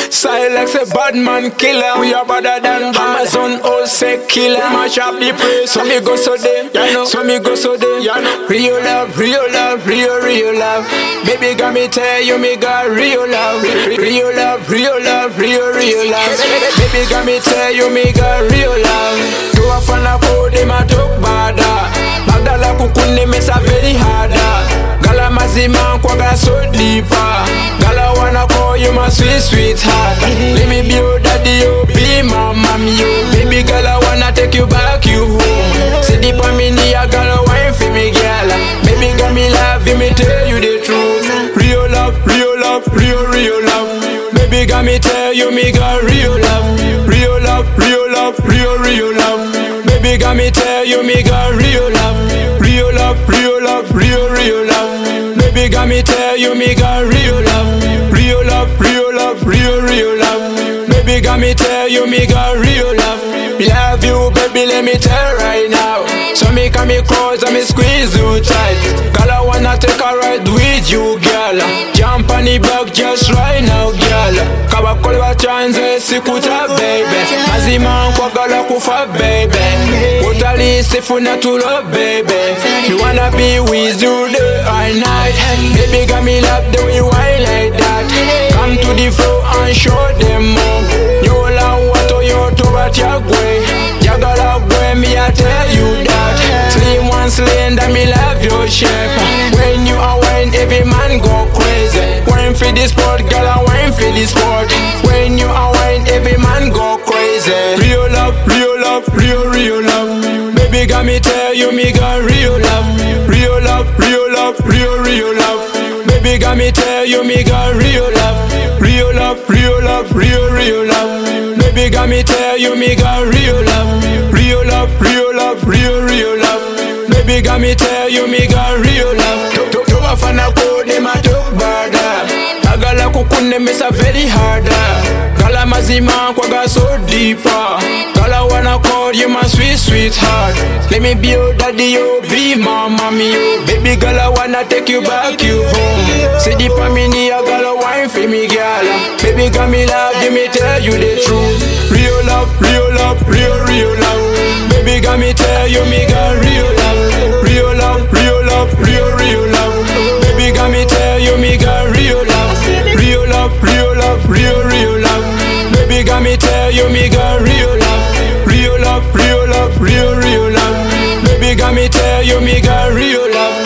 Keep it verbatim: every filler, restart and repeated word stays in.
Silex a bad man killer. We are better than Amazon all say killer. Mash up the place. So me go so them, you know. So me go so them, you know. Real love, real love, real real love. Baby got me tell you me got real love. Real love, real love, real real love. Baby got me tell you me got real love. Do a fan of code them a talk bada. Magdala kukunde me sa very harder. Gala mazima kwaga so deeper. Gala wanna call you my sweet sweetheart. Let me be your daddy, you be my mommy, you. Baby girl I wanna take you back you home. Say deep on me knee, I gotta wine for me girl. Baby got me love, let me tell you the truth. Real love, real love, real real love. Baby got me tell you me got real love. Real love, real love, real real love. Baby got me tell you me got real love. Real love, real love, real real love. Baby got me tell you me got real love. Real love, real love, real real love. Baby got me tell you me got real love. Me love you baby, let me tell right now. So me come me close and me squeeze you tight. Girl I wanna take a ride with you girl. Jump on the back just right now girl. Kaba kolwa chanze sikuta baby. Mazima kwa gala kufa baby. Utali sifuna tulo baby. Me wanna be with you day and night. Baby got me love the way you whine like that. Come to the floor and show them more. Yola wato yoto bat yagwe. Jagala boy me I tell you that. Slim one slender me love your shape. When you are wine every man go crazy. Wine for the sport girl I wine for the sport. When you are wine every man go crazy. Real love, real love, real real love. Baby got me tell you me got real love. Real love, real love, real real love. Baby got me tell you me got real love. Real love, real love, real real love. Baby got me tell you me got real love. Real love, real love, real real love. Baby got me tell you me got real love. To a fan of code them a talk bada. Agala kukunde me sa very harder. Gala mazima kwaga so deeper. Gala wanna call you my sweet sweetheart. Let me be your daddy, you be my mommy, you. Baby girl I wanna take you back you home. Say deep on me knee, I gotta wine for me girl. Baby got me love, let me tell you the truth. Real love, real love, real real love. Baby got me tell you me got real love. Real love, real love, real real love. Baby got me tell you me got real love. Real love, real love, real real love. Baby got me tell you me got real love. Real love, real love, real real love. Baby got me tell you me got real love.